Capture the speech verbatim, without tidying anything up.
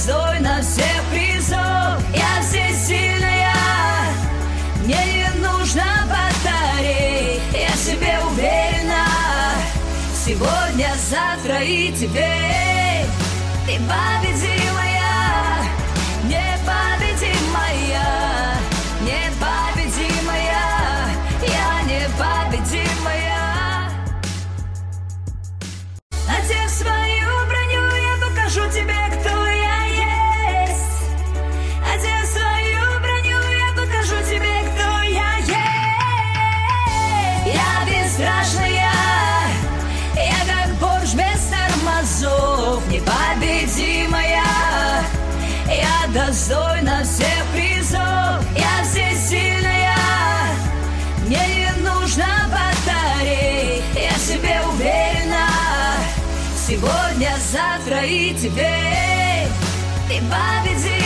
достойна всех призов. Я здесь сильная, мне не нужно батарей. Я в себе уверена, сегодня, завтра и теперь. Ты победимая, непобедимая, непобедимая, я непобедимая. Надев свою броню, я покажу тебе, кто я есть. Одев свою броню, я покажу тебе, кто я есть. Я бесстрашная, я как Порш без тормозов, непобедимая. Я достойна всех призов. Я здесь сильная, мне не нужно батарей. Я в себе уверена, сегодня, завтра и теперь. Ты победишь.